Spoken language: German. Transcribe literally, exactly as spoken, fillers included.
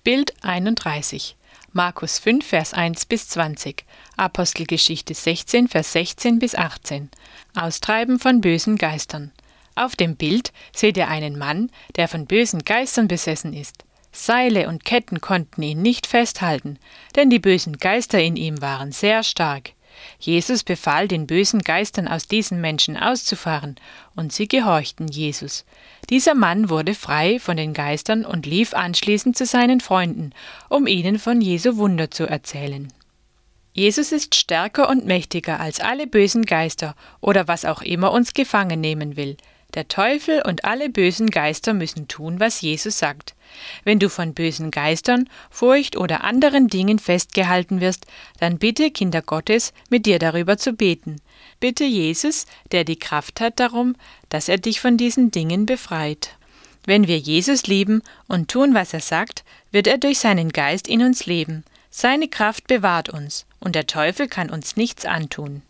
Bild einunddreißig. Markus fünf, Vers eins bis zwanzig. Apostelgeschichte sechzehn, Vers sechzehn bis achtzehn. Austreiben von bösen Geistern. Auf dem Bild seht ihr einen Mann, der von bösen Geistern besessen ist. Seile und Ketten konnten ihn nicht festhalten, denn die bösen Geister in ihm waren sehr stark. Jesus befahl den bösen Geistern aus diesen Menschen auszufahren, und sie gehorchten Jesus. Dieser Mann wurde frei von den Geistern und lief anschließend zu seinen Freunden, um ihnen von Jesu Wunder zu erzählen. Jesus ist stärker und mächtiger als alle bösen Geister oder was auch immer uns gefangen nehmen will. Der Teufel und alle bösen Geister müssen tun, was Jesus sagt. Wenn du von bösen Geistern, Furcht oder anderen Dingen festgehalten wirst, dann bitte, Kinder Gottes, mit dir darüber zu beten. Bitte Jesus, der die Kraft hat, darum, dass er dich von diesen Dingen befreit. Wenn wir Jesus lieben und tun, was er sagt, wird er durch seinen Geist in uns leben. Seine Kraft bewahrt uns, und der Teufel kann uns nichts antun.